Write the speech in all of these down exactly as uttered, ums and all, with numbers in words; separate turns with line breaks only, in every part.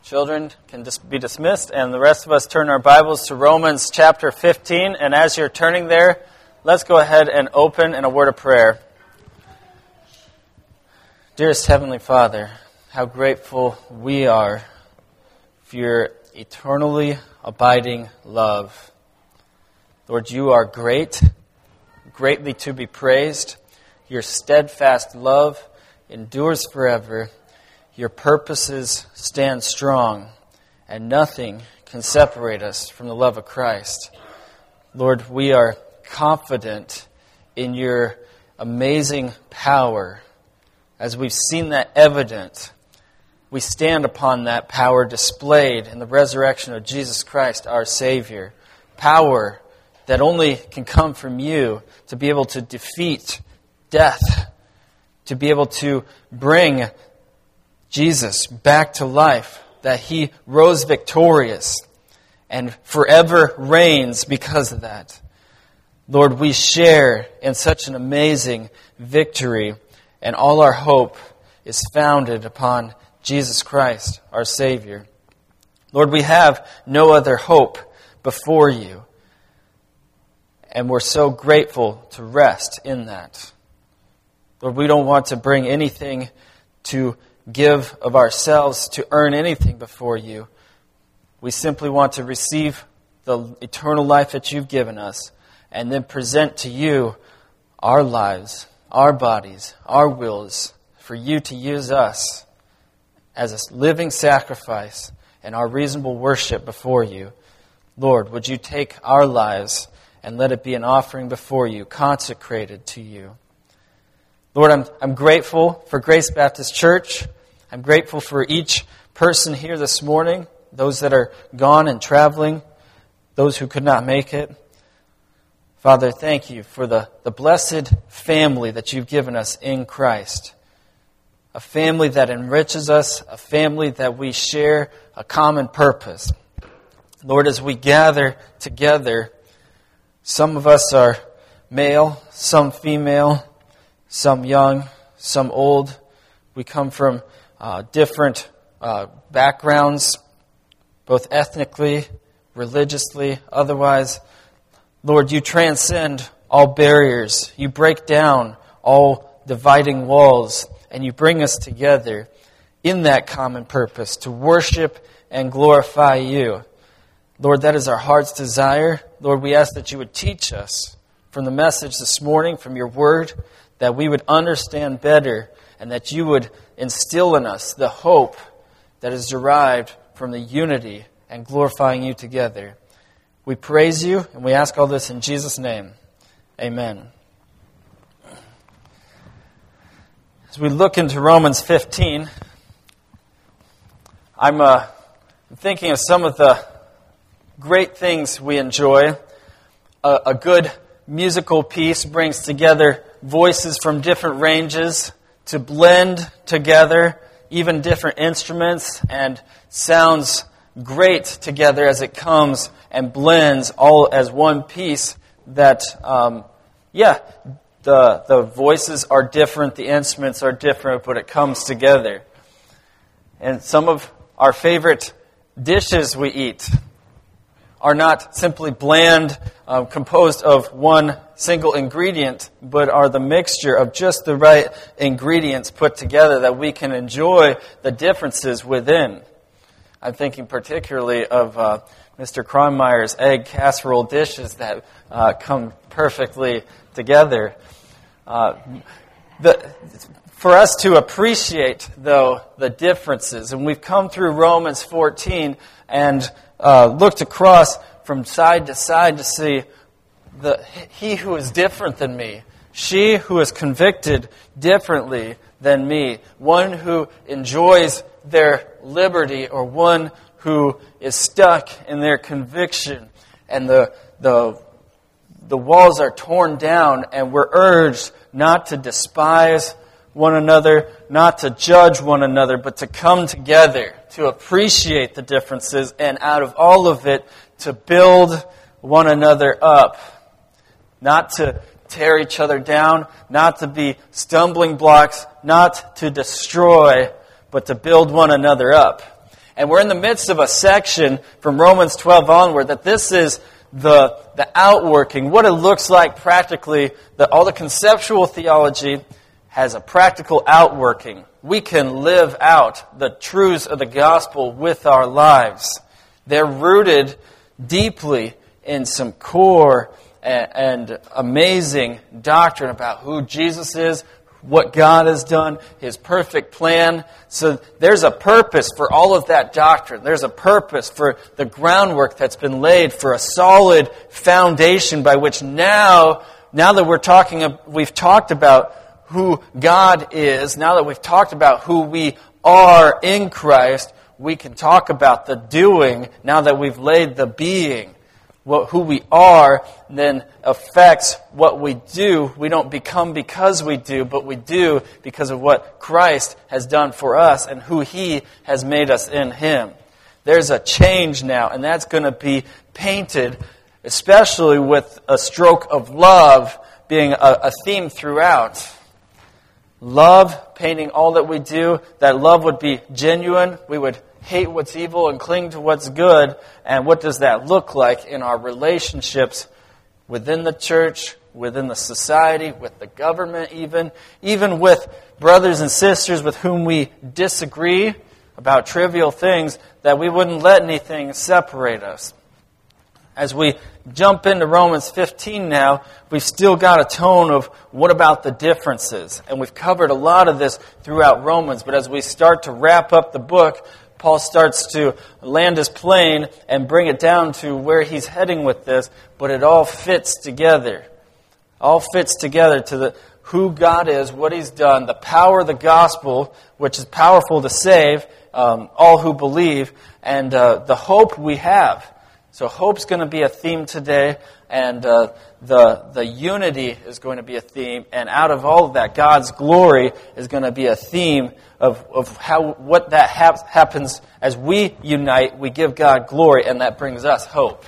Children can dis- be dismissed, and the rest of us turn our Bibles to Romans chapter fifteen. And as you're turning there, let's go ahead and open in a word of prayer. Dearest Heavenly Father, how grateful we are for your eternally abiding love. Lord, you are great, greatly to be praised. Your steadfast love endures forever. Your purposes stand strong, and nothing can separate us from the love of Christ. Lord, we are confident in your amazing power. As we've seen that evident, we stand upon that power displayed in the resurrection of Jesus Christ, our Savior. Power that only can come from you to be able to defeat death, to be able to bring Jesus back to life, that he rose victorious and forever reigns because of that. Lord, we share in such an amazing victory, and all our hope is founded upon Jesus Christ, our Savior. Lord, we have no other hope before you, and we're so grateful to rest in that. Lord, we don't want to bring anything to give of ourselves to earn anything before you. We simply want to receive the eternal life that you've given us and then present to you our lives, our bodies, our wills, for you to use us as a living sacrifice and our reasonable worship before you. Lord, would you take our lives and let it be an offering before you, consecrated to you. Lord, I'm, I'm grateful for Grace Baptist Church. I'm grateful for each person here this morning, those that are gone and traveling, those who could not make it. Father, thank you for the, the blessed family that you've given us in Christ. A family that enriches us, a family that we share a common purpose. Lord, as we gather together, some of us are male, some female, some young, some old. We come from uh, different uh, backgrounds, both ethnically, religiously, otherwise. Lord, you transcend all barriers. You break down all dividing walls, and you bring us together in that common purpose to worship and glorify you. Lord, that is our heart's desire. Lord, we ask that you would teach us from the message this morning, from your word, that we would understand better and that you would instill in us the hope that is derived from the unity and glorifying you together. We praise you and we ask all this in Jesus' name. Amen. As we look into Romans fifteen, I'm uh, thinking of some of the great things we enjoy. A, a good musical piece brings together voices from different ranges to blend together, even different instruments, and sounds great together as it comes and blends all as one piece that, um, yeah, the the voices are different, the instruments are different, but it comes together. And some of our favorite dishes we eat are not simply bland, uh, composed of one single ingredient, but are the mixture of just the right ingredients put together that we can enjoy the differences within. I'm thinking particularly of uh, Mister Kronmeyer's egg casserole dishes that uh, come perfectly together. Uh, the, for us to appreciate, though, the differences, and we've come through Romans fourteen and uh, looked across from side to side to see the he who is different than me, she who is convicted differently than me, one who enjoys their liberty or one who is stuck in their conviction, and the the the walls are torn down, and we're urged not to despise one another, not to judge one another, but to come together, to appreciate the differences, and out of all of it, to build one another up. Not to tear each other down, not to be stumbling blocks, not to destroy, but to build one another up. And we're in the midst of a section from Romans twelve onward that this is the, the outworking, what it looks like practically, that all the conceptual theology has a practical outworking. We can live out the truths of the gospel with our lives. They're rooted deeply in some core and, and amazing doctrine about who Jesus is, what God has done, His perfect plan. So there's a purpose for all of that doctrine. There's a purpose for the groundwork that's been laid for a solid foundation by which now, now that we're talking, we've talked about who God is, now that we've talked about who we are in Christ, we can talk about the doing now that we've laid the being. What, who we are then affects what we do. We don't become because we do, but we do because of what Christ has done for us and who He has made us in Him. There's a change now, and that's going to be painted, especially with a stroke of love being a, a theme throughout. Love, painting all that we do, that love would be genuine. We would hate what's evil and cling to what's good. And what does that look like in our relationships within the church, within the society, with the government even, even with brothers and sisters with whom we disagree about trivial things, that we wouldn't let anything separate us. As we jump into Romans fifteen now, we've still got a tone of what about the differences? And we've covered a lot of this throughout Romans, but as we start to wrap up the book, Paul starts to land his plane and bring it down to where he's heading with this, but it all fits together. All fits together to the who God is, what He's done, the power of the gospel, which is powerful to save um, all who believe, and uh, the hope we have. So hope's going to be a theme today, and uh, the the unity is going to be a theme, and out of all of that, God's glory is going to be a theme of, of how what that hap- happens as we unite, we give God glory, and that brings us hope.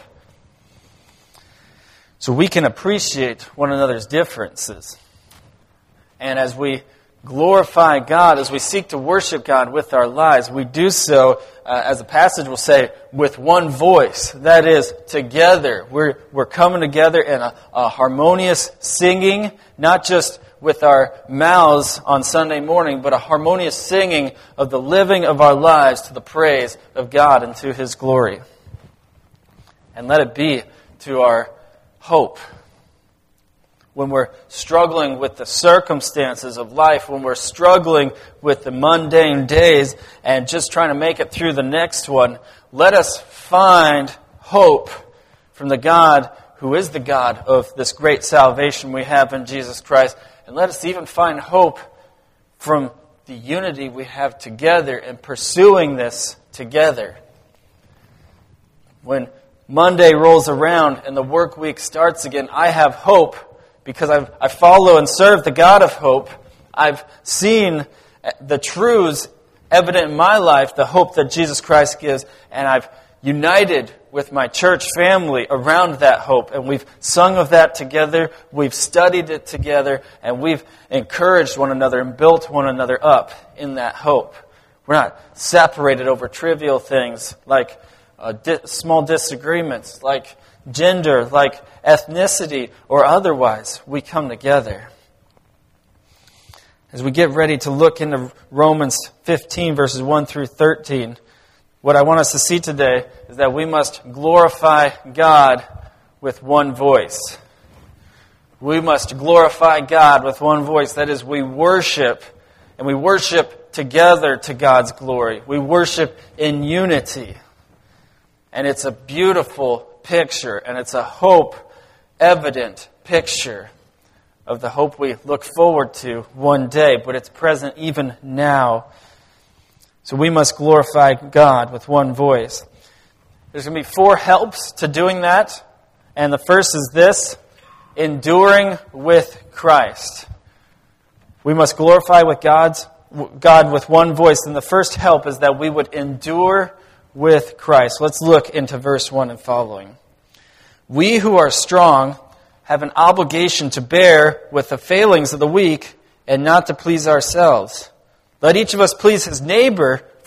So we can appreciate one another's differences. And as we glorify God, as we seek to worship God with our lives, we do so, uh, as the passage will say, with one voice. That is, together. We're we're coming together in a, a harmonious singing, not just with our mouths on Sunday morning, but a harmonious singing of the living of our lives to the praise of God and to His glory. And let it be to our hope. When we're struggling with the circumstances of life, when we're struggling with the mundane days and just trying to make it through the next one, let us find hope from the God who is the God of this great salvation we have in Jesus Christ. And let us even find hope from the unity we have together in pursuing this together. When Monday rolls around and the work week starts again, I have hope because I've, I follow and serve the God of hope. I've seen the truths evident in my life, the hope that Jesus Christ gives, and I've united with my church family around that hope. And we've sung of that together, we've studied it together, and we've encouraged one another and built one another up in that hope. We're not separated over trivial things like uh, di- small disagreements, like gender, like ethnicity, or otherwise. We come together. As we get ready to look into Romans fifteen, verses one through thirteen, what I want us to see today is that we must glorify God with one voice. We must glorify God with one voice. That is, we worship, and we worship together to God's glory. We worship in unity. And it's a beautiful picture, and it's a hope-evident picture of the hope we look forward to one day, but it's present even now. So we must glorify God with one voice. There's going to be four helps to doing that, and the first is this: enduring with Christ. We must glorify with God's God with one voice, and the first help is that we would endure with Christ. Let's look into verse one and following. We who are strong have an obligation to bear with the failings of the weak and not to please ourselves. Let each of us please his neighbor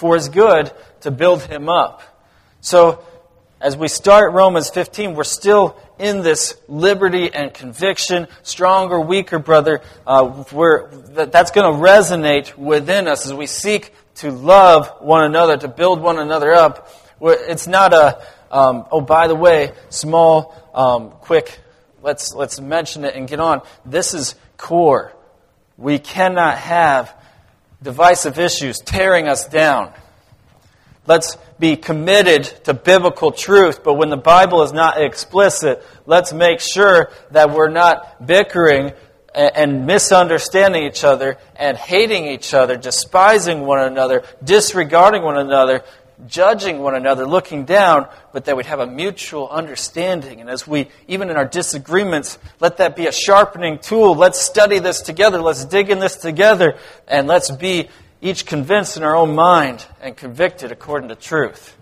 for his good to build him up. So, as we start Romans fifteen, we're still in this liberty and conviction, stronger, weaker, brother. Uh, we're, that, that's going to resonate within us as we seek to love one another, to build one another up. It's not a, um, oh, by the way, small, um, quick, let's let's mention it and get on. This is core. We cannot have divisive issues tearing us down. Let's be committed to biblical truth, but when the Bible is not explicit, let's make sure that we're not bickering and misunderstanding each other and hating each other, despising one another, disregarding one another, judging one another, looking down, but that we'd have a mutual understanding. And as we, even in our disagreements, let that be a sharpening tool. Let's study this together. Let's dig in this together. And let's be each convinced in our own mind and convicted according to truth.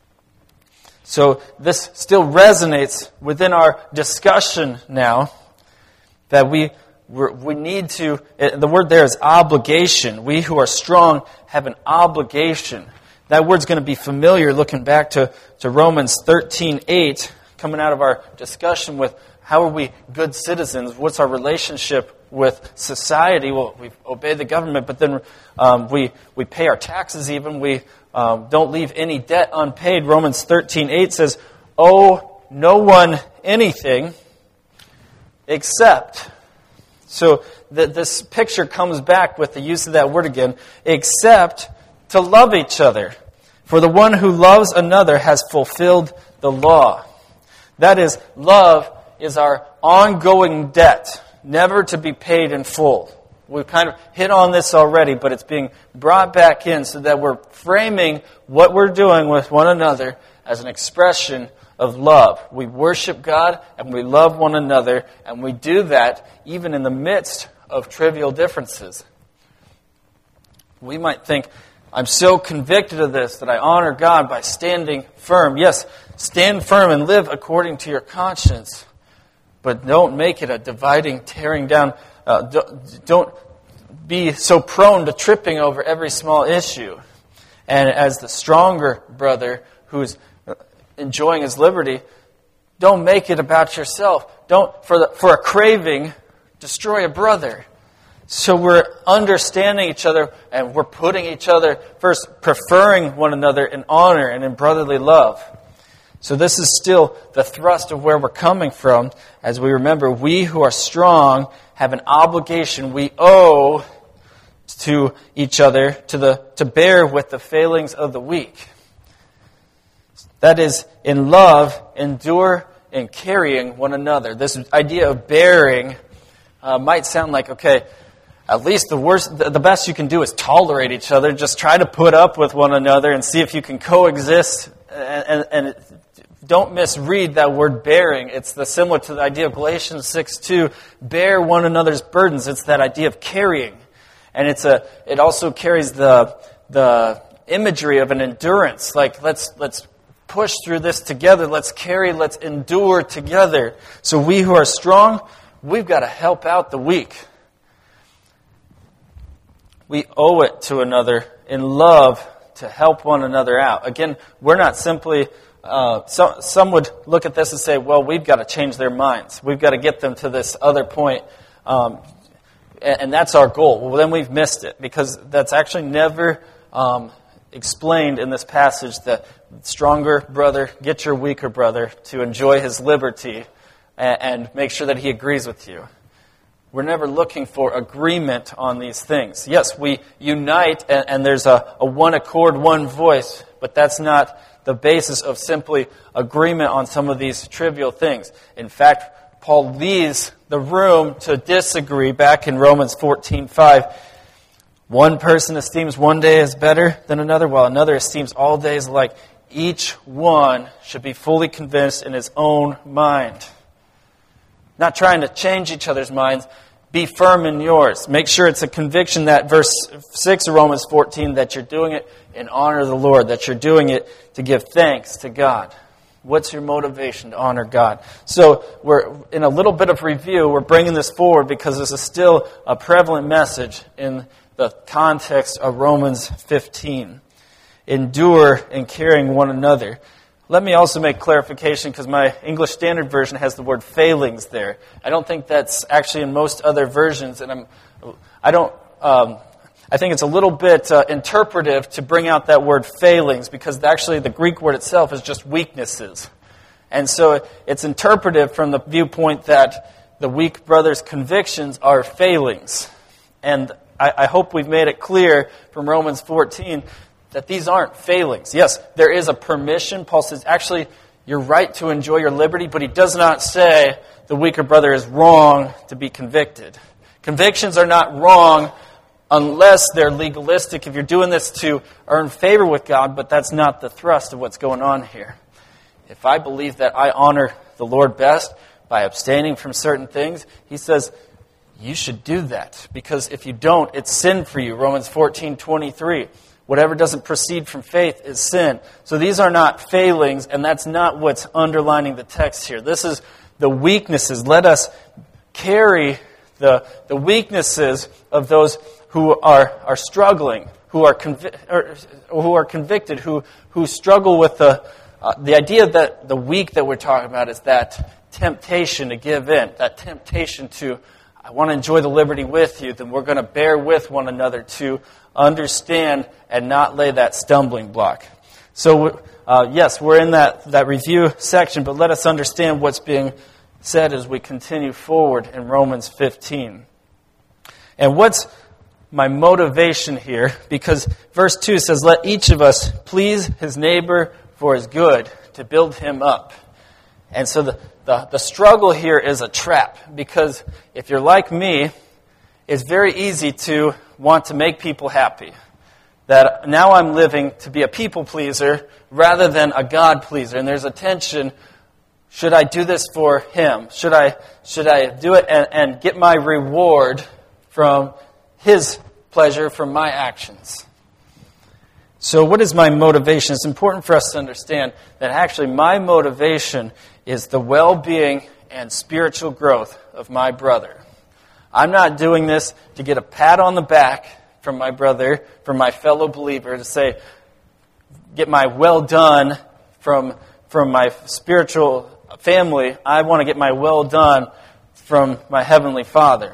So this still resonates within our discussion now that we we're, we need to, the word there is obligation. We who are strong have an obligation. That word's going to be familiar looking back to, to Romans thirteen eight, coming out of our discussion with how are we good citizens? What's our relationship with society? Well, we obey the government, but then um, we, we pay our taxes even. We um, don't leave any debt unpaid. Romans thirteen eight says, owe no one anything except. So the, this picture comes back with the use of that word again, except to love each other. For the one who loves another has fulfilled the law. That is, love is our ongoing debt, never to be paid in full. We've kind of hit on this already, but it's being brought back in so that we're framing what we're doing with one another as an expression of love. We worship God and we love one another, and we do that even in the midst of trivial differences. We might think, I'm so convicted of this that I honor God by standing firm. Yes, stand firm and live according to your conscience. But don't make it a dividing, tearing down. Uh, don't, don't be so prone to tripping over every small issue. And as the stronger brother who's enjoying his liberty, don't make it about yourself. Don't, for the, for a craving, destroy a brother. So we're understanding each other and we're putting each other first, preferring one another in honor and in brotherly love. So this is still the thrust of where we're coming from as we remember we who are strong have an obligation we owe to each other to the to bear with the failings of the weak. That is, in love, endure in carrying one another. This idea of bearing uh, might sound like, okay, at least the worst, the best you can do is tolerate each other. Just try to put up with one another and see if you can coexist. And, and, and don't misread that word bearing. It's the similar to the idea of Galatians six two. Bear one another's burdens. It's that idea of carrying, and it's a. It also carries the the imagery of an endurance. Like let's let's push through this together. Let's carry. Let's endure together. So we who are strong, we've got to help out the weak. We owe it to another in love to help one another out. Again, we're not simply, uh, so, some would look at this and say, well, we've got to change their minds. We've got to get them to this other point, um, and, and that's our goal. Well, then we've missed it, because that's actually never um, explained in this passage, that stronger brother, get your weaker brother to enjoy his liberty and, and make sure that he agrees with you. We're never looking for agreement on these things. Yes, we unite and, and there's a, a one accord, one voice, but that's not the basis of simply agreement on some of these trivial things. In fact, Paul leaves the room to disagree back in Romans fourteen five. One person esteems one day as better than another, while another esteems all days alike. Each one should be fully convinced in his own mind. Not trying to change each other's minds. Be firm in yours. Make sure it's a conviction that verse six of Romans fourteen, that you're doing it in honor of the Lord, that you're doing it to give thanks to God. What's your motivation to honor God? So we're in a little bit of review. We're bringing this forward because this is still a prevalent message in the context of Romans fifteen. endure in carrying one another. Let me also make clarification, because my English Standard Version has the word failings there. I don't think that's actually in most other versions, and I'm, I don't, um, I think it's a little bit uh, interpretive to bring out that word failings, because actually the Greek word itself is just weaknesses. And so it's interpretive from the viewpoint that the weak brother's convictions are failings. And I, I hope we've made it clear from Romans fourteen that these aren't failings. Yes, there is a permission. Paul says, actually, you're right to enjoy your liberty, but he does not say the weaker brother is wrong to be convicted. Convictions are not wrong unless they're legalistic. If you're doing this to earn favor with God, but that's not the thrust of what's going on here. If I believe that I honor the Lord best by abstaining from certain things, he says, you should do that. Because if you don't, it's sin for you. Romans fourteen twenty-three. Whatever doesn't proceed from faith is sin. So these are not failings, and that's not what's underlining the text here. This is the weaknesses. Let us carry the, the weaknesses of those who are, are struggling, who are convi- or, who are convicted, who, who struggle with the, uh, the idea that the weak that we're talking about is that temptation to give in, that temptation to, I want to enjoy the liberty with you, then we're going to bear with one another to understand and not lay that stumbling block. So, uh, yes, we're in that, that review section, but let us understand what's being said as we continue forward in Romans fifteen. And what's my motivation here? Because verse two says, let each of us please his neighbor for his good, to build him up. And so the, the, the struggle here is a trap, because if you're like me, it's very easy to want to make people happy. That now I'm living to be a people pleaser rather than a God pleaser. And there's a tension. Should I do this for him? Should I should I do it and, and get my reward from his pleasure, from my actions? So what is my motivation? It's important for us to understand that actually my motivation is the well-being and spiritual growth of my brother. I'm not doing this to get a pat on the back from my brother, from my fellow believer, to say, get my well done from, from my spiritual family. I want to get my well done from my Heavenly Father.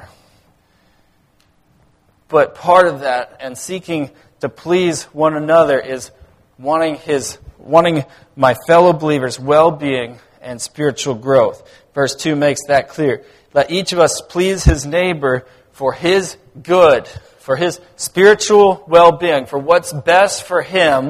But part of that, and seeking to please one another, is wanting his, wanting my fellow believers' well-being and spiritual growth. Verse two makes that clear. Let each of us please his neighbor for his good, for his spiritual well-being, for what's best for him.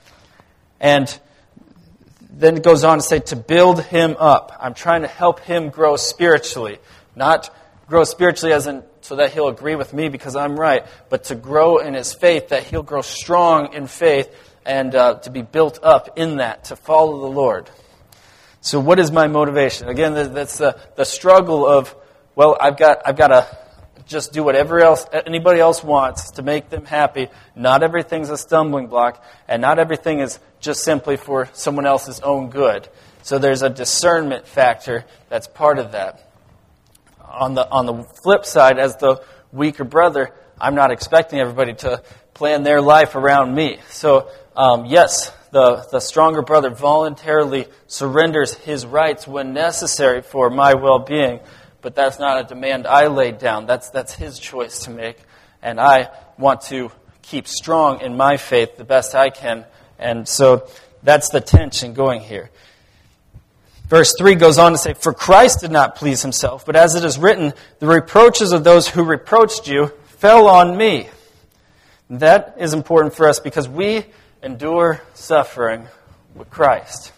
And then it goes on to say, to build him up. I'm trying to help him grow spiritually. Not grow spiritually as in so that he'll agree with me because I'm right, but to grow in his faith, that he'll grow strong in faith and uh, to be built up in that, to follow the Lord. So what is my motivation? Again, that's the, the struggle of, well, I've got I've got to just do whatever else anybody else wants to make them happy. Not everything's a stumbling block, and not everything is just simply for someone else's own good. So there's a discernment factor that's part of that. On the on the flip side, as the weaker brother, I'm not expecting everybody to plan their life around me. So um, yes, the, the stronger brother voluntarily surrenders his rights when necessary for my well-being, but that's not a demand I laid down. That's that's his choice to make, and I want to keep strong in my faith the best I can. And so that's the tension going here. Verse three goes on to say, for Christ did not please himself, but as it is written, the reproaches of those who reproached you fell on me. And that is important for us because we endure suffering with Christ.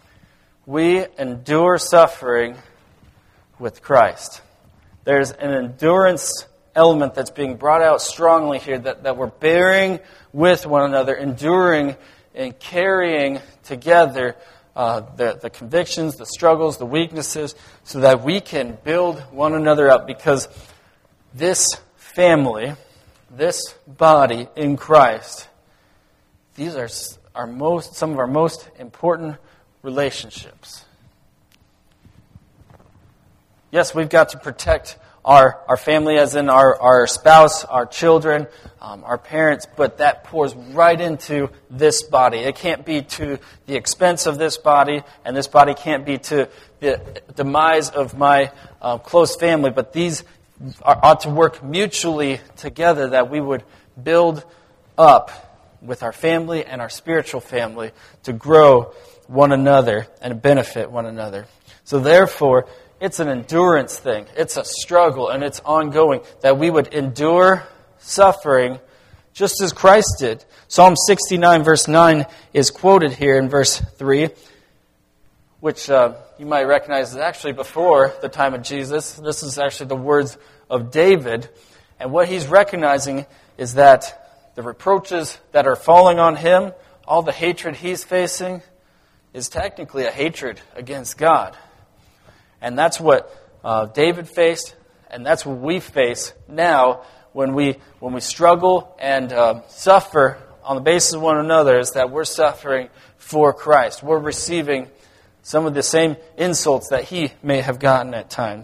We endure suffering with Christ. There's an endurance element that's being brought out strongly here, that, that we're bearing with one another, enduring and carrying together uh, the, the convictions, the struggles, the weaknesses, so that we can build one another up. Because this family, this body in Christ, these are our most, some of our most important relationships. Yes, we've got to protect our, our family, as in our, our spouse, our children, um, our parents, but that pours right into this body. It can't be to the expense of this body, and this body can't be to the demise of my uh, close family, but these are, ought to work mutually together, that we would build up with our family and our spiritual family to grow one another and benefit one another. So therefore, it's an endurance thing. It's a struggle, and it's ongoing, that we would endure suffering just as Christ did. Psalm sixty-nine verse nine is quoted here in verse three, which uh, you might recognize is actually before the time of Jesus. This is actually the words of David. And what he's recognizing is that the reproaches that are falling on him, all the hatred he's facing, is technically a hatred against God. And that's what uh, David faced, and that's what we face now when we when we struggle and uh, suffer on the basis of one another, is that we're suffering for Christ. We're receiving some of the same insults that he may have gotten at times.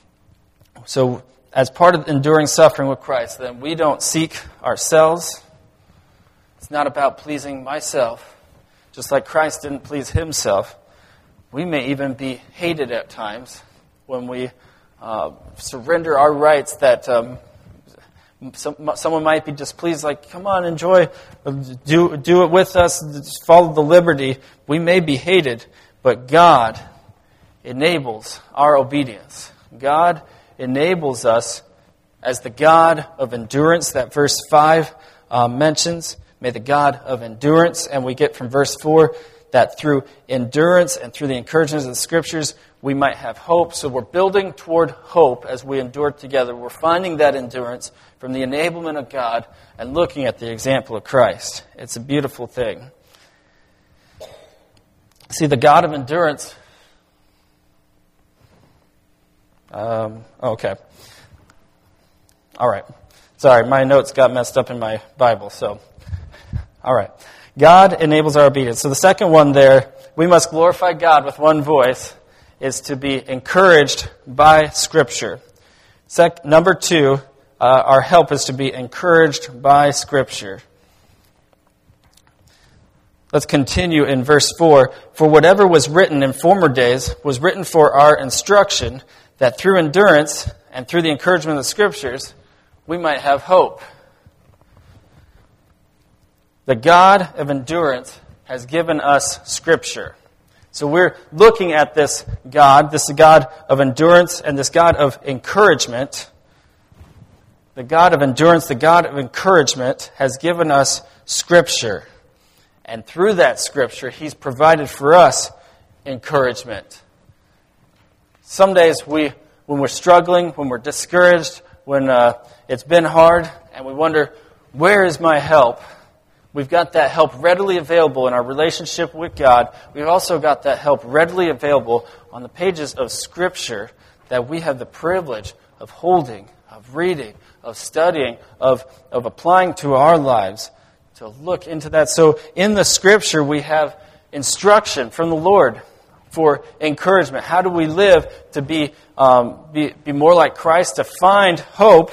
So as part of enduring suffering with Christ, then we don't seek ourselves. It's not about pleasing myself. Just like Christ didn't please himself, we may even be hated at times when we uh, surrender our rights that um, some, someone might be displeased, like, come on, enjoy, do, do it with us, just follow the liberty. We may be hated, but God enables our obedience. God enables us as the God of endurance that verse five uh, mentions. May the God of endurance, and we get from verse four that through endurance and through the encouragement of the Scriptures, we might have hope. So we're building toward hope as we endure together. We're finding that endurance from the enablement of God and looking at the example of Christ. It's a beautiful thing. See, the God of endurance... Um, okay. All right. Sorry, my notes got messed up in my Bible, so... All right. God enables our obedience. So the second one there, we must glorify God with one voice, is to be encouraged by Scripture. Sec- number two, uh, our help is to be encouraged by Scripture. Let's continue in verse four. For whatever was written in former days was written for our instruction, that through endurance and through the encouragement of the Scriptures, we might have hope. The God of endurance has given us Scripture. So we're looking at this God, this God of endurance and this God of encouragement. The God of endurance, the God of encouragement has given us Scripture. And through that Scripture, He's provided for us encouragement. Some days we, when we're struggling, when we're discouraged, when uh, it's been hard, and we wonder, where is my help? We've got that help readily available in our relationship with God. We've also got that help readily available on the pages of Scripture that we have the privilege of holding, of reading, of studying, of, of applying to our lives, to look into that. So in the Scripture we have instruction from the Lord for encouragement. How do we live to be, um, be, be more like Christ, to find hope,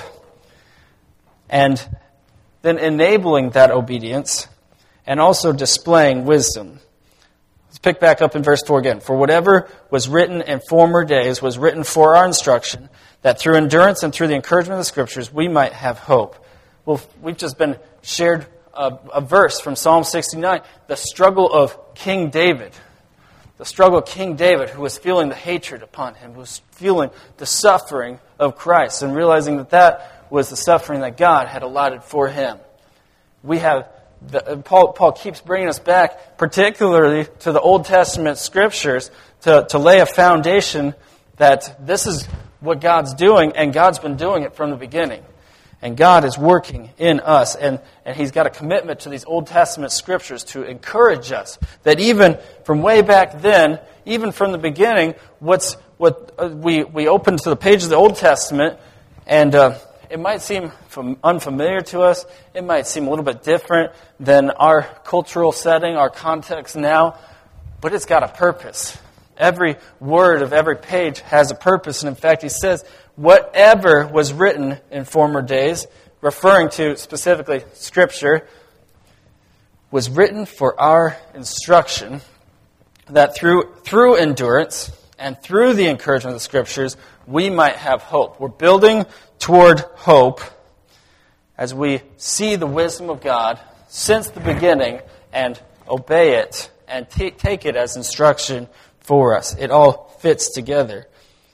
and then enabling that obedience, and also displaying wisdom. Let's pick back up in verse four again. For whatever was written in former days was written for our instruction, that through endurance and through the encouragement of the Scriptures we might have hope. Well, we've just been shared a, a verse from Psalm sixty-nine, the struggle of King David. The struggle of King David, who was feeling the hatred upon him, who was feeling the suffering of Christ, and realizing that that was the suffering that God had allotted for him. We have, the, Paul, Paul keeps bringing us back, particularly to the Old Testament Scriptures, to, to lay a foundation that this is what God's doing, and God's been doing it from the beginning. And God is working in us, and, and He's got a commitment to these Old Testament Scriptures to encourage us, that even from way back then, even from the beginning, what's what uh, we, we open to the pages of the Old Testament, and uh, it might seem unfamiliar to us. It might seem a little bit different than our cultural setting, our context now. But it's got a purpose. Every word of every page has a purpose. And in fact, he says, whatever was written in former days, referring to specifically Scripture, was written for our instruction, that through through endurance and through the encouragement of the Scriptures, we might have hope. We're building toward hope as we see the wisdom of God since the beginning and obey it and t- take it as instruction for us. It all fits together.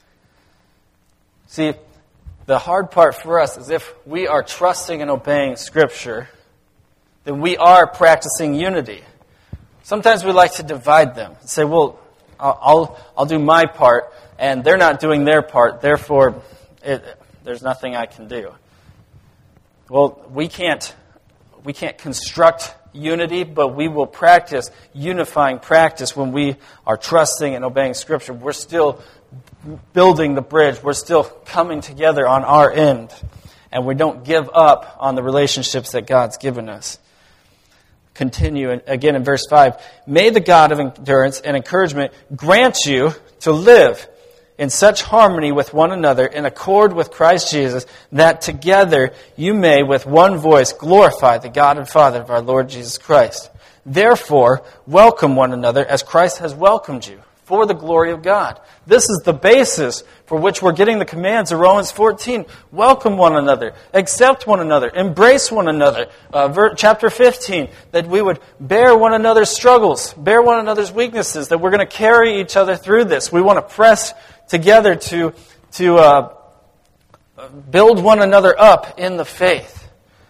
See, the hard part for us is if we are trusting and obeying Scripture, then we are practicing unity. Sometimes we like to divide them and say, well, I'll I'll do my part, and they're not doing their part, therefore it, there's nothing I can do. Well, we can't we can't construct unity, but we will practice unifying practice when we are trusting and obeying Scripture. We're still building the bridge. We're still coming together on our end, and we don't give up on the relationships that God's given us. Continue again in verse five. May the God of endurance and encouragement grant you to live in such harmony with one another, in accord with Christ Jesus, that together you may with one voice glorify the God and Father of our Lord Jesus Christ. Therefore, welcome one another as Christ has welcomed you, for the glory of God. This is the basis for which we're getting the commands of Romans fourteen. Welcome one another, accept one another, embrace one another. Uh, ver- chapter fifteen, that we would bear one another's struggles, bear one another's weaknesses, that we're going to carry each other through this. We want to press together to, to uh, build one another up in the faith.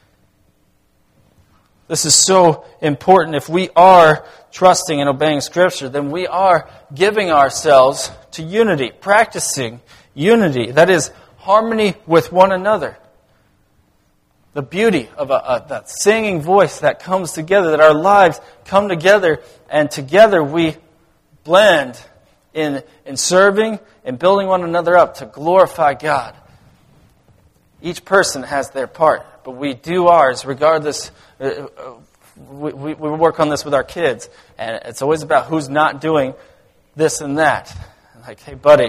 This is so important. If we are trusting and obeying Scripture, then we are giving ourselves to unity, practicing unity. That is, harmony with one another. The beauty of a, a, that singing voice that comes together, that our lives come together, and together we blend in, in serving and building one another up to glorify God. Each person has their part, but we do ours regardless. Uh, we, we, we work on this with our kids, and it's always about who's not doing this and that. Like, hey, buddy,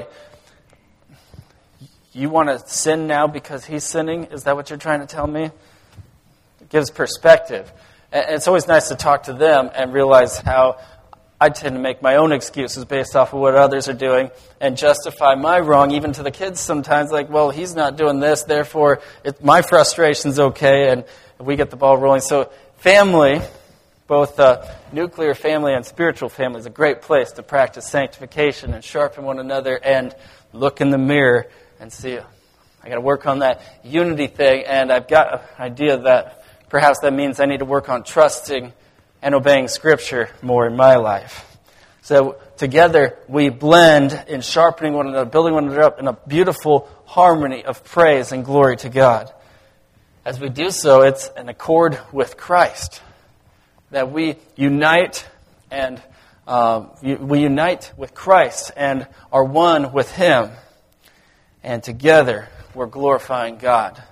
you want to sin now because he's sinning? Is that what you're trying to tell me? It gives perspective. And it's always nice to talk to them and realize how I tend to make my own excuses based off of what others are doing and justify my wrong, even to the kids sometimes, like, well, he's not doing this, therefore it, my frustration's okay, and we get the ball rolling. So family, both uh, nuclear family and spiritual family, is a great place to practice sanctification and sharpen one another and look in the mirror and see, I got to work on that unity thing, and I've got an idea that perhaps that means I need to work on trusting and obeying Scripture more in my life. So together we blend in sharpening one another, building one another up in a beautiful harmony of praise and glory to God. As we do so, it's in accord with Christ, that we unite and uh, we unite with Christ and are one with Him, and together we're glorifying God.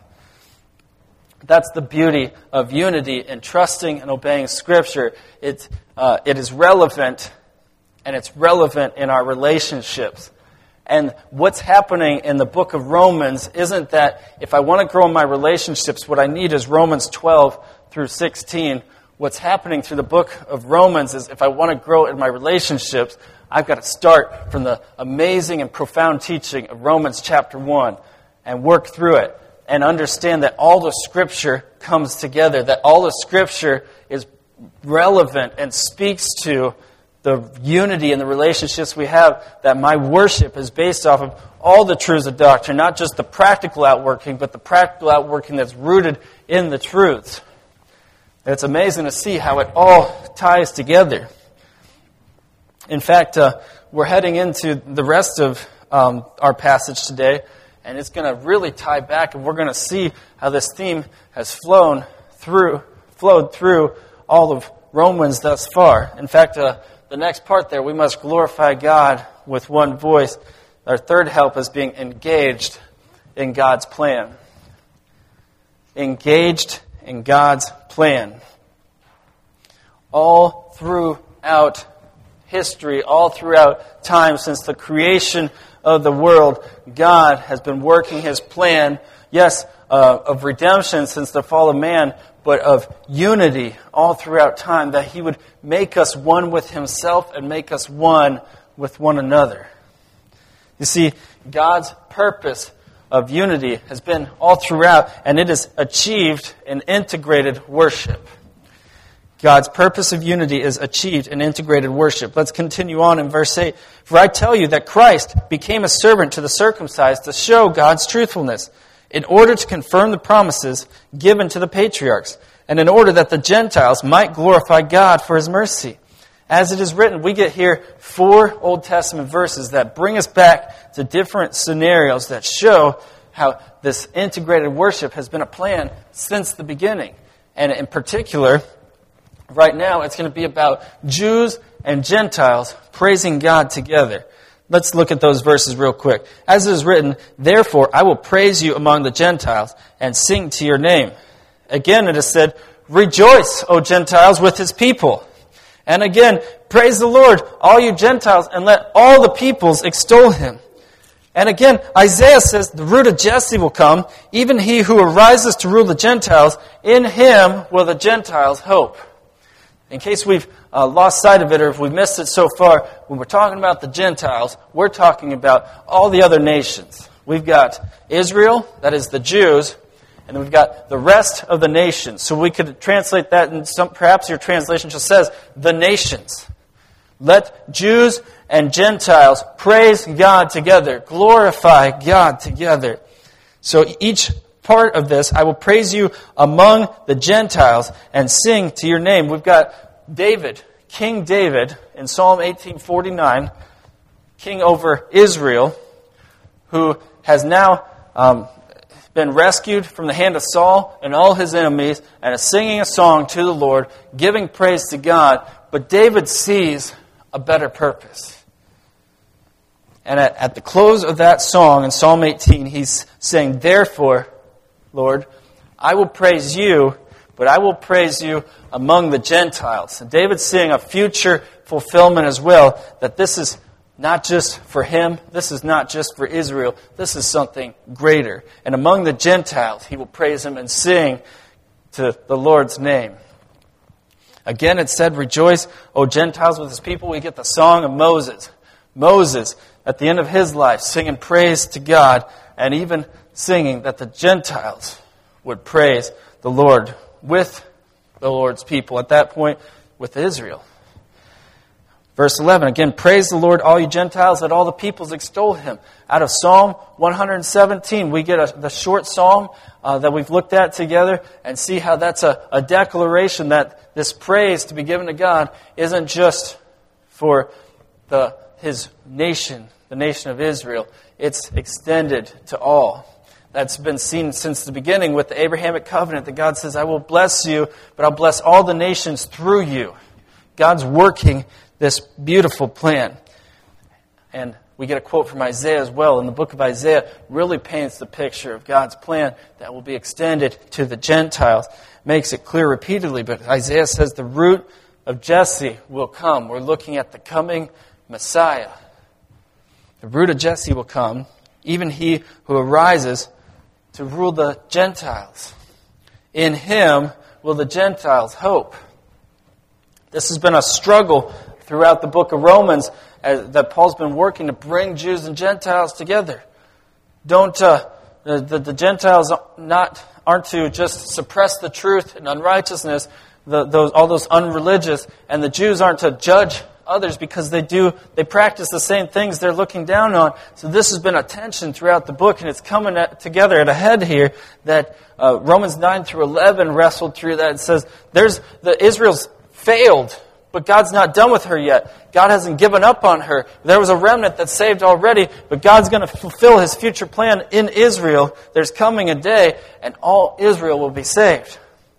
That's the beauty of unity and trusting and obeying Scripture. It, uh, it is relevant, and it's relevant in our relationships. And what's happening in the book of Romans isn't that if I want to grow in my relationships, what I need is Romans twelve through sixteen. What's happening through the book of Romans is if I want to grow in my relationships, I've got to start from the amazing and profound teaching of Romans chapter one and work through it. And understand that all the Scripture comes together, that all the Scripture is relevant and speaks to the unity and the relationships we have, that my worship is based off of all the truths of doctrine, not just the practical outworking, but the practical outworking that's rooted in the truths. And it's amazing to see how it all ties together. In fact, uh, we're heading into the rest of um, our passage today, and it's going to really tie back, and we're going to see how this theme has flown through, flowed through all of Romans thus far. In fact, uh, the next part there, we must glorify God with one voice. Our third help is being engaged in God's plan. Engaged in God's plan. All throughout history, all throughout time, since the creation of the world, God has been working His plan, yes, uh, of redemption since the fall of man, but of unity all throughout time, that He would make us one with Himself and make us one with one another. You see, God's purpose of unity has been all throughout, and it is achieved in integrated worship. God's purpose of unity is achieved in integrated worship. Let's continue on in verse eight. For I tell you that Christ became a servant to the circumcised to show God's truthfulness, in order to confirm the promises given to the patriarchs, and in order that the Gentiles might glorify God for His mercy. As it is written, we get here four Old Testament verses that bring us back to different scenarios that show how this integrated worship has been a plan since the beginning. And in particular, right now, it's going to be about Jews and Gentiles praising God together. Let's look at those verses real quick. As it is written, therefore I will praise you among the Gentiles and sing to your name. Again it is said, rejoice, O Gentiles, with His people. And again, praise the Lord, all you Gentiles, and let all the peoples extol Him. And again, Isaiah says, the root of Jesse will come, even he who arises to rule the Gentiles. In Him will the Gentiles hope. In case we've uh, lost sight of it, or if we've missed it so far, when we're talking about the Gentiles, we're talking about all the other nations. We've got Israel, that is the Jews, and then we've got the rest of the nations. So we could translate that, and some, perhaps your translation just says, the nations. Let Jews and Gentiles praise God together, glorify God together. So each part of this, I will praise you among the Gentiles and sing to your name. We've got David, King David, in Psalm eighteen forty-nine, king over Israel, who has now um, been rescued from the hand of Saul and all his enemies, and is singing a song to the Lord, giving praise to God. But David sees a better purpose. And at, at the close of that song in Psalm eighteen, he's saying, therefore, Lord, I will praise you, but I will praise you among the Gentiles. And David's seeing a future fulfillment as well, that this is not just for him, this is not just for Israel, this is something greater. And among the Gentiles, he will praise Him and sing to the Lord's name. Again, it said, rejoice, O Gentiles, with His people. We get the song of Moses. Moses, at the end of his life, singing praise to God, and even singing that the Gentiles would praise the Lord with the Lord's people. At that point, with Israel. Verse eleven, again, praise the Lord, all you Gentiles, let all the peoples extol Him. Out of Psalm one seventeen, we get a, the short psalm uh, that we've looked at together, and see how that's a, a declaration that this praise to be given to God isn't just for the His nation, the nation of Israel. It's extended to all. That's been seen since the beginning with the Abrahamic covenant, that God says, I will bless you, but I'll bless all the nations through you. God's working this beautiful plan. And we get a quote from Isaiah as well. In the book of Isaiah, really paints the picture of God's plan that will be extended to the Gentiles. Makes it clear repeatedly, but Isaiah says the root of Jesse will come. We're looking at the coming Messiah. The root of Jesse will come, even he who arises to rule the Gentiles. In Him will the Gentiles hope. This has been a struggle throughout the book of Romans as, that Paul's been working to bring Jews and Gentiles together. Don't uh, the, the, the Gentiles not aren't to just suppress the truth and unrighteousness, the, those all those unreligious, and the Jews aren't to judge others because they do they practice the same things they're looking down on. So this has been a tension throughout the book, and it's coming at, together at a head here that uh, Romans nine through eleven wrestled through that. It says there's the Israel's failed, but God's not done with her yet. God hasn't given up on her. There was a remnant that's saved already, but God's going to fulfill His future plan in Israel. There's coming a day, and all Israel will be saved.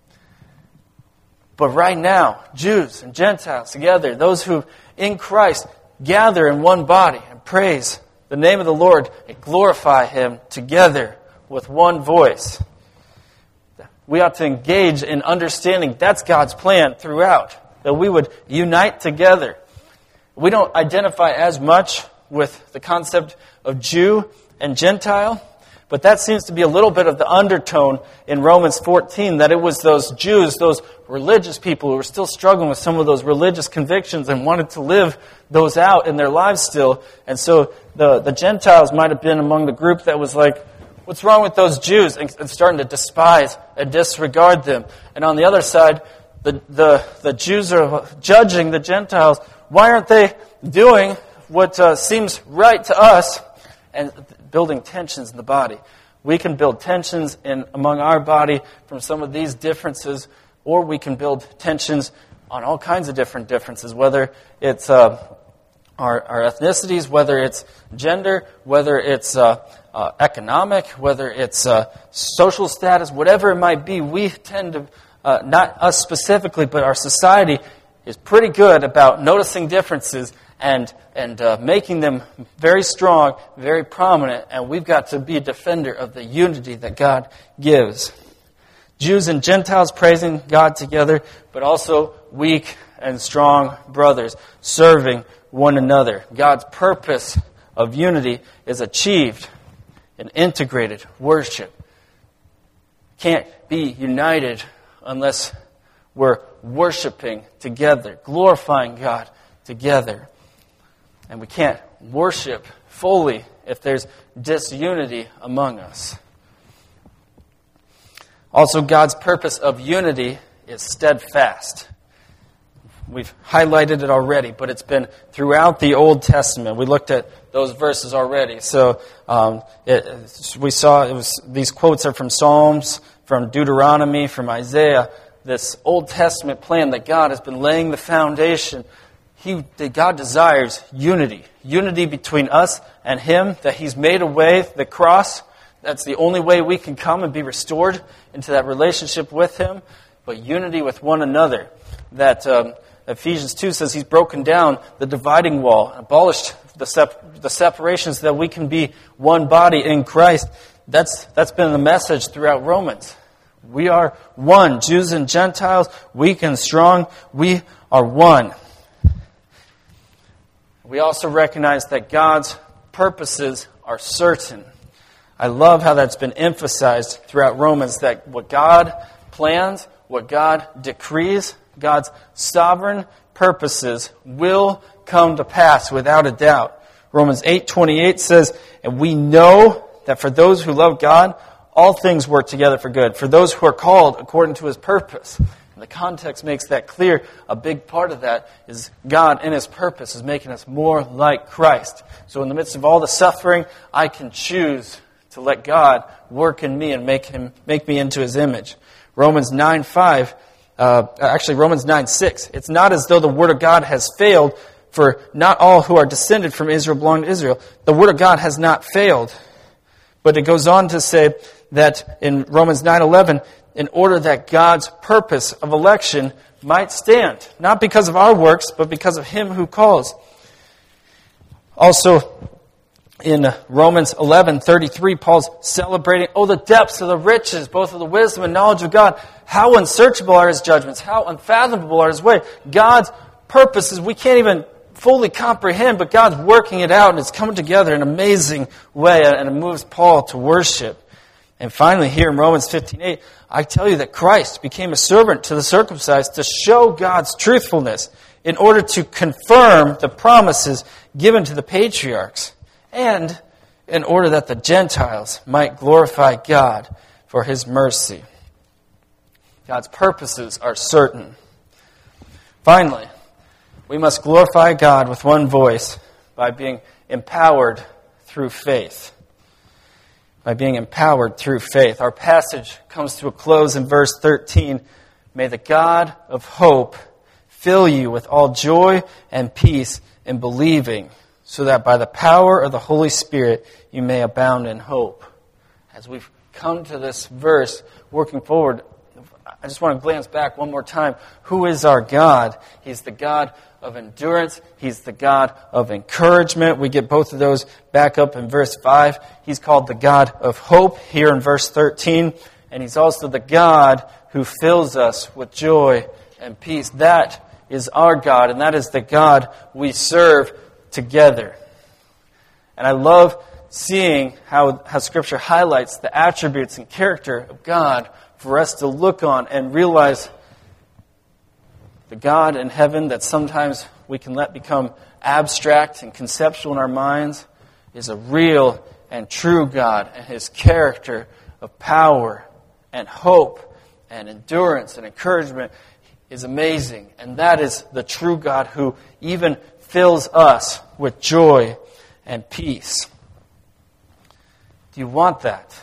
But right now, Jews and Gentiles together, those who in Christ gather in one body and praise the name of the Lord and glorify Him together with one voice. We ought to engage in understanding that's God's plan throughout, that we would unite together. We don't identify as much with the concept of Jew and Gentile, but that seems to be a little bit of the undertone in Romans fourteen, that it was those Jews, those religious people who were still struggling with some of those religious convictions and wanted to live those out in their lives still. And so the, the Gentiles might have been among the group that was like, what's wrong with those Jews? And, and starting to despise and disregard them. And on the other side, the, the, the Jews are judging the Gentiles. Why aren't they doing what uh, seems right to us? And building tensions in the body. We can build tensions in among our body from some of these differences, or we can build tensions on all kinds of different differences, whether it's uh, our, our ethnicities, whether it's gender, whether it's uh, uh, economic, whether it's uh, social status, whatever it might be. We tend to, uh, not us specifically, but our society is pretty good about noticing differences and and uh, making them very strong, very prominent, and we've got to be a defender of the unity that God gives. Jews and Gentiles praising God together, but also weak and strong brothers serving one another. God's purpose of unity is achieved in integrated worship. Can't be united unless we're worshiping together, glorifying God together. And we can't worship fully if there's disunity among us. Also, God's purpose of unity is steadfast. We've highlighted it already, but it's been throughout the Old Testament. We looked at those verses already. So um, it, we saw it was these quotes are from Psalms, from Deuteronomy, from Isaiah. This Old Testament plan that God has been laying the foundation. He, that God desires unity. Unity between us and Him, that He's made a way, the cross. That's the only way we can come and be restored into that relationship with Him. But unity with one another. That um, Ephesians two says He's broken down the dividing wall, abolished the, sep- the separations so that we can be one body in Christ. That's that's been the message throughout Romans. We are one. Jews and Gentiles, weak and strong, we are one. We also recognize that God's purposes are certain. I love how that's been emphasized throughout Romans, that what God plans, what God decrees, God's sovereign purposes will come to pass without a doubt. Romans eight twenty-eight says, and we know that for those who love God, all things work together for good, for those who are called according to His purpose. The context makes that clear. A big part of that is God in His purpose is making us more like Christ. So in the midst of all the suffering, I can choose to let God work in me and make him make me into His image. Romans nine five, uh, actually Romans nine six. It's not as though the Word of God has failed, for not all who are descended from Israel belong to Israel. The Word of God has not failed. But it goes on to say that in Romans nine eleven, in order that God's purpose of election might stand. Not because of our works, but because of Him who calls. Also, in Romans eleven thirty-three, Paul's celebrating, oh, the depths of the riches, both of the wisdom and knowledge of God. How unsearchable are His judgments. How unfathomable are His ways. God's purposes, we can't even fully comprehend, but God's working it out, and it's coming together in an amazing way, and it moves Paul to worship. And finally, here in Romans fifteen eight, I tell you that Christ became a servant to the circumcised to show God's truthfulness in order to confirm the promises given to the patriarchs and in order that the Gentiles might glorify God for His mercy. God's purposes are certain. Finally, we must glorify God with one voice by being empowered through faith. By being empowered through faith. Our passage comes to a close in verse thirteen. May the God of hope fill you with all joy and peace in believing, so that by the power of the Holy Spirit you may abound in hope. As we've come to this verse, working forward, I just want to glance back one more time. Who is our God? He's the God of endurance. He's the God of encouragement. We get both of those back up in verse five. He's called the God of hope here in verse thirteen. And He's also the God who fills us with joy and peace. That is our God, and that is the God we serve together. And I love seeing how, how Scripture highlights the attributes and character of God for us to look on and realize the God in heaven that sometimes we can let become abstract and conceptual in our minds is a real and true God, and His character of power and hope and endurance and encouragement is amazing. And that is the true God who even fills us with joy and peace. Do you want that?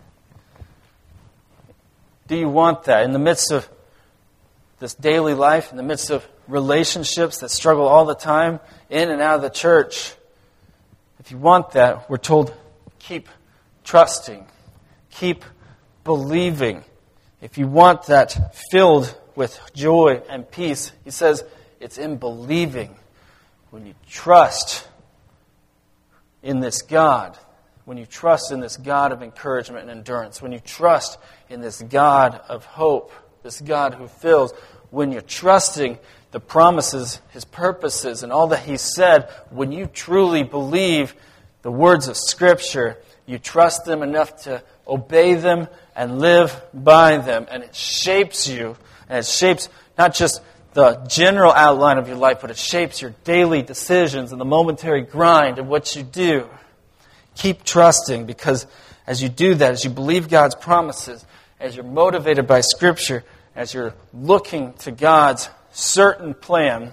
Do you want that in the midst of this daily life, in the midst of relationships that struggle all the time, in and out of the church? If you want that, we're told, keep trusting, keep believing. If you want that filled with joy and peace, he says it's in believing. When you trust in this God, when you trust in this God of encouragement and endurance, when you trust in this God of hope, this God who fills, when you're trusting the promises, His purposes, and all that He said, when you truly believe the words of Scripture, you trust them enough to obey them and live by them. And it shapes you, and it shapes not just the general outline of your life, but it shapes your daily decisions and the momentary grind of what you do. Keep trusting, because as you do that, as you believe God's promises, as you're motivated by Scripture, as you're looking to God's certain plan,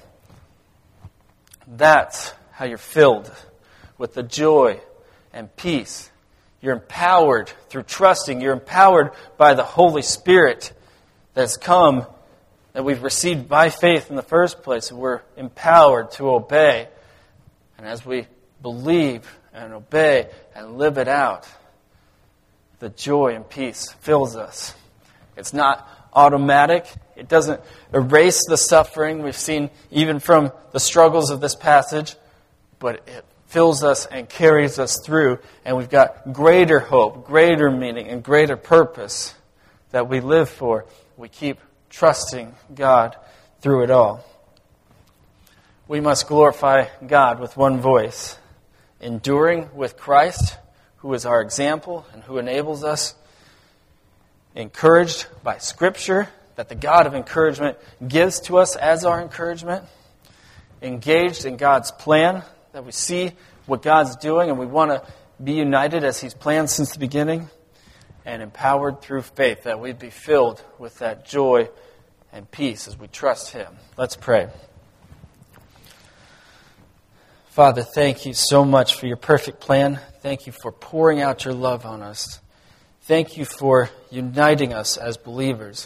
that's how you're filled with the joy and peace. You're empowered through trusting. You're empowered by the Holy Spirit that's come, that we've received by faith in the first place. We're empowered to obey. And as we believe and obey and live it out, the joy and peace fills us. It's not automatic. It doesn't erase the suffering we've seen even from the struggles of this passage, but it fills us and carries us through, and we've got greater hope, greater meaning, and greater purpose that we live for. We keep trusting God through it all. We must glorify God with one voice, enduring with Christ, who is our example and who enables us, encouraged by Scripture that the God of encouragement gives to us as our encouragement, engaged in God's plan, that we see what God's doing and we want to be united as He's planned since the beginning, and empowered through faith that we'd be filled with that joy and peace as we trust Him. Let's pray. Father, thank you so much for your perfect plan. Thank you for pouring out your love on us. Thank you for uniting us as believers.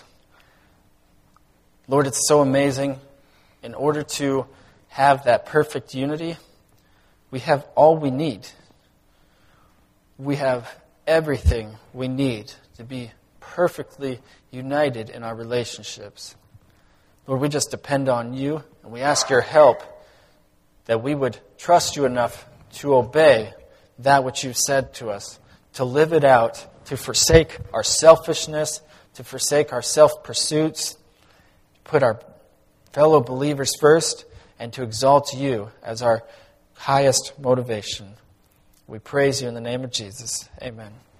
Lord, it's so amazing. In order to have that perfect unity, we have all we need. We have everything we need to be perfectly united in our relationships. Lord, we just depend on you, and we ask your help that we would trust you enough to obey that which you've said to us, to live it out, to forsake our selfishness, to forsake our self-pursuits, to put our fellow believers first, and to exalt you as our highest motivation. We praise you in the name of Jesus. Amen.